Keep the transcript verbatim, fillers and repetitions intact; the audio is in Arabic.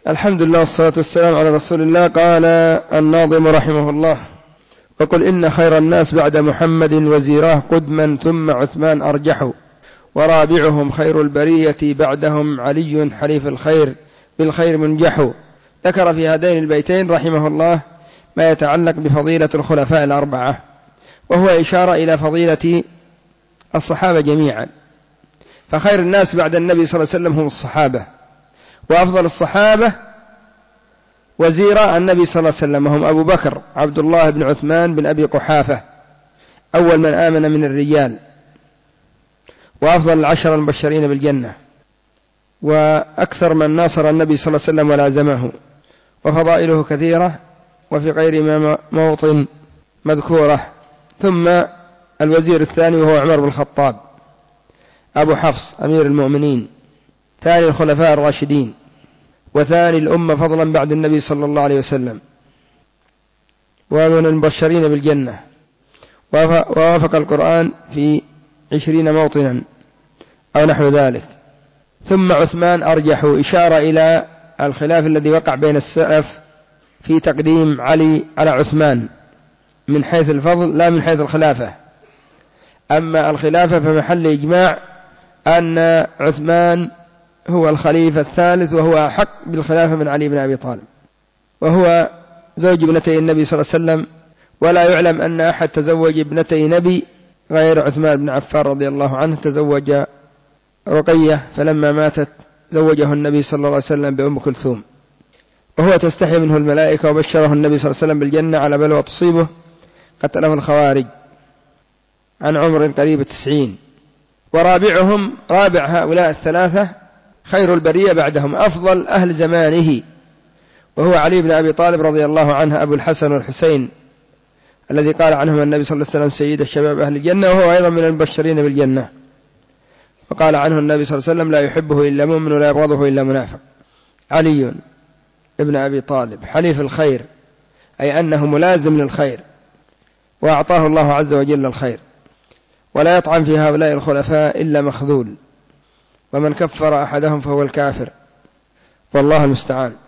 الحمد لله والصلاة والسلام على رسول الله. قال الناظم رحمه الله: وقل إن خير الناس بعد محمد وزيراه قدما ثم عثمان أرجح، ورابعهم خير البرية بعدهم علي حليف الخير بالخير منجح. ذكر في هذين البيتين رحمه الله ما يتعلق بفضيلة الخلفاء الأربعة، وهو إشارة إلى فضيلة الصحابة جميعا، فخير الناس بعد النبي صلى الله عليه وسلم هم الصحابة، وأفضل الصحابة وزيراء النبي صلى الله عليه وسلم هم أبو بكر عبد الله بن عثمان بن أبي قحافة أول من آمن من الرجال، وأفضل العشر المبشرين بالجنة، وأكثر من ناصر النبي صلى الله عليه وسلم ولازمه، وفضائله كثيرة وفي غير ما موطن مذكورة. ثم الوزير الثاني وهو عمر بن الخطاب أبو حفص أمير المؤمنين، ثاني الخلفاء الراشدين، وثاني الأمة فضلا بعد النبي صلى الله عليه وسلم، ومن المبشرين بالجنة، ووافق القرآن في عشرين موطنا أو نحو ذلك. ثم عثمان أرجح، إشارة إلى الخلاف الذي وقع بين السلف في تقديم علي على عثمان من حيث الفضل لا من حيث الخلافة. أما الخلافة فمحل إجماع أن عثمان هو الخليفة الثالث، وهو أحق بالخلافة من علي بن أبي طالب، وهو زوج ابنتي النبي صلى الله عليه وسلم، ولا يعلم أن أحد تزوج ابنتي نبي غير عثمان بن عفان رضي الله عنه. تزوج رقية فلما ماتت زوجه النبي صلى الله عليه وسلم بأم كلثوم، وهو تستحي منه الملائكة، وبشره النبي صلى الله عليه وسلم بالجنة على بلوى تصيبه قتله الخوارج عن عمر قريب التسعين. ورابعهم، رابع هؤلاء الثلاثة خير البرية بعدهم أفضل أهل زمانه، وهو علي بن أبي طالب رضي الله عنه أبو الحسن والحسين الذي قال عنهم النبي صلى الله عليه وسلم سيد الشباب أهل الجنة، وهو أيضا من المبشرين بالجنة، وقال عنه النبي صلى الله عليه وسلم لا يحبه إلا مؤمن ولا يبغضه إلا منافق. علي ابن أبي طالب حليف الخير، أي أنه ملازم للخير، وأعطاه الله عز وجل الخير، ولا يطعن في هؤلاء الخلفاء إلا مخذول، ومن كفر أحدهم فهو الكافر، والله المستعان.